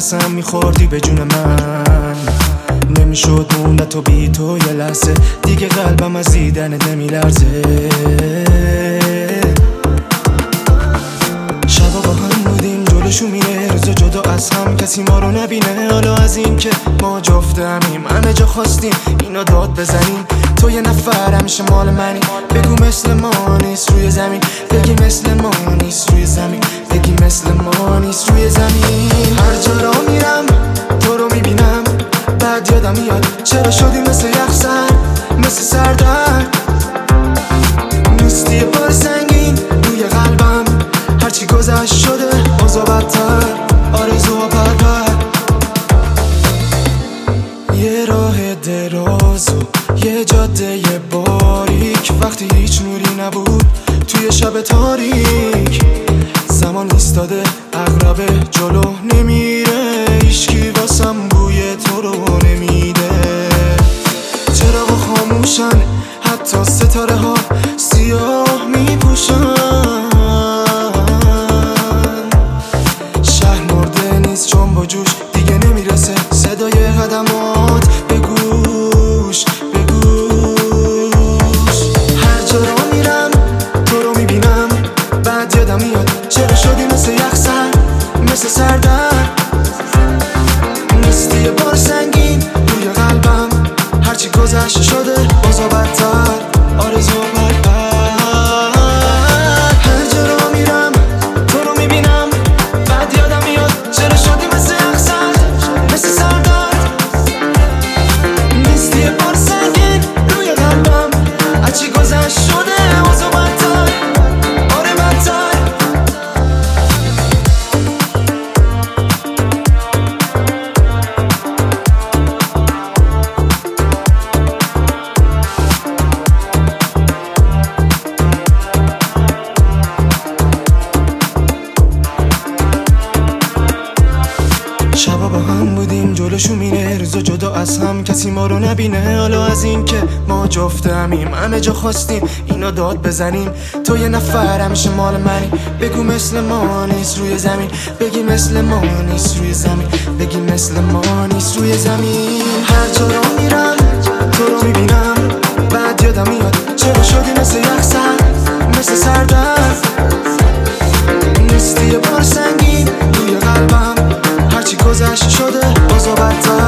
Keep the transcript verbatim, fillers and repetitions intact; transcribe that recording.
قسم میخوردی به جون من، نمیشد موند تو بی تو یه لحظه دیگه، قلبم از دیدنت نمیلرزه. شبا با هم بودیم جلوشو میره، روزا جدا از هم کسی ما رو نبینه. حالا از این که ما جفتمیم همه جا خواستیم اینا داد بزنیم، تو یه نفر همیشه مال منی. بگو مثل ما نیست روی زمین، بگی مثل ما نیست روی زمین، بگی مثل ما نیست روی زمین. هر جا را میرم تو رو میبینم، بعد یادم میاد چرا شدی مثل یخسر، مثل سردرد. نیستی یه بار سنگین روی قلبم، هرچی گذشت شده اوضاع بدتر، آرزوها پرپر. یه راه دراز و یه جاده یه باریک، وقتی هیچ نوری نبود توی شب تاریک. زمان ایستاده عقربه جلو نمیره، هیچکی واسم بوی تو رو نمیده. چراغ خاموشن حتی ستاره ها سیاه میپوشن، شهر مرده نیست چون با جوش دیگه نمیرسه صدای قدمات به گوش به گوش. هر جا را میرم تو رو میبینم، بعد یادم میاد چرا شدی مثل یخسر، مثل سردرد. نیستی یه بار سنگین روی قلبم، هرچی گذشته شده اوضاع بدتر، آرزو پرپر. هر جا را میرم تو رو میبینم، بعد یادم میاد چرا شدی مثل یخسر، مثل سردرد. نیستی یه بار سنگین روی قلبم، هرچی گذشته شده اوضاع بدتر، آره بدتر. شبا با هم بودیم جلوشو میره، روزا جدا از هم کسی ما رو نبینه. حالا از این که ما جفتمیم همه جا خواستیم اینا داد بزنیم، تو یه نفر همیشه مال منی. بگو مثل ما نیست روی زمین، بگی مثل ما نیست روی زمین، بگی مثل ما نیست روی زمین. هر جا را میرم تو رو میبینم، بعد یادم میاد چرا شدی مثل یخسر، مثل سردرد. نیستی یه بار سنگین روی قلبم، هرچی گذشته شده اوضاع بدتر.